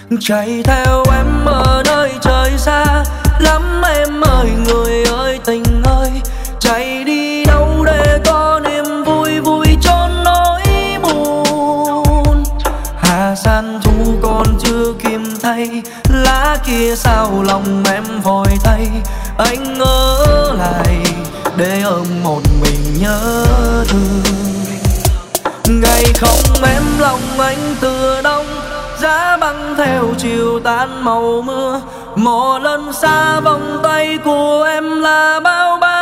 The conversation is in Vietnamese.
chạy theo em ở nơi trời xa lắm em ơi, người ơi tình ơi. Chạy đi đâu để có niềm vui, vui chốn nỗi buồn. Hà san thu còn chưa kìm thay, lá kia sao lòng em vội thay. Anh ở lại để ôm một mình nhớ thương. Ngày không em lòng anh tựa đông, giá băng theo chiều tan màu mưa. Một lần xa vòng tay của em là bao